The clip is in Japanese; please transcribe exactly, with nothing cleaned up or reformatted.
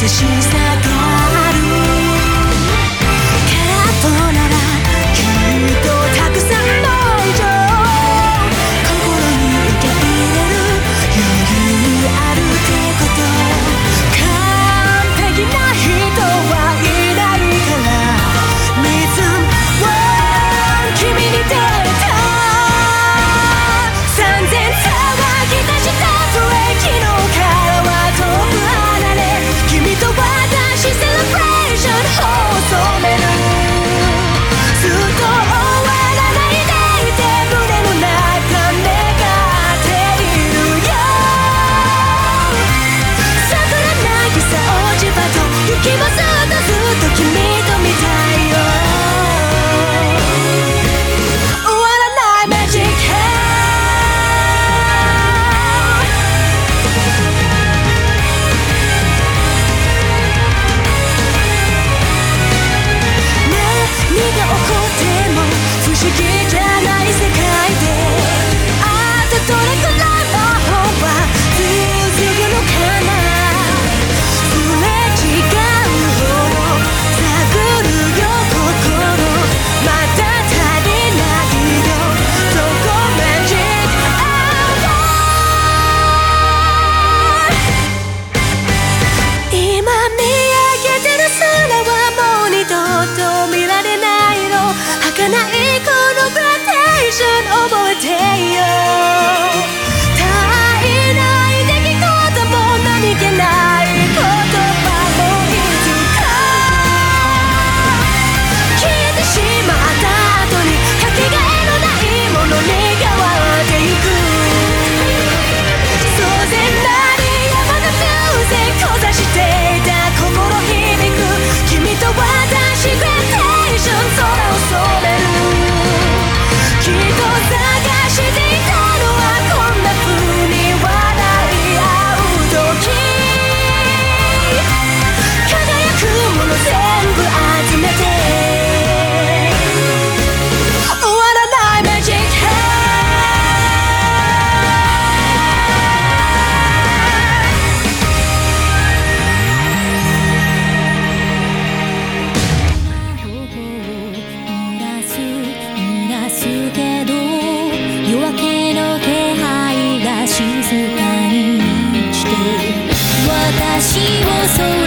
しさがある。空っぽならきっとたくさんの以上、心に受け入れる余裕あるってこと。完璧な人はいないから、Rhythm One 君に出会えた。三千騒ぎ出したブレーキのからは遠く離れ、君と私セレブレーションを染める。ずっと終わらないでいて胸の中願っているよ。桜渚落ち葉と雪もずっとずっと君と見たいよ。終わらないマジック何が起こっても不思議じゃない世界で、あとどれくらい魔法は続くのかな。すれ違うほど探るよ心、まだ足りないよどこマジックアワー。今見上げてる空はもう二度と見られないの。儚いこのグラデーション覚えてよ。絶えない出来事も何気ない言葉もいつか消えてしまった後にかけがえのないものに変わっていく。そうぜなり山の風閉ざしていた心響く君と私グラデーション空を染める。きっと探していたのはこんな風に笑い合う時、輝くもの全部集めて終わらないマジック。濡らす濡らすけど夜明けの気配が静かに満ちて私を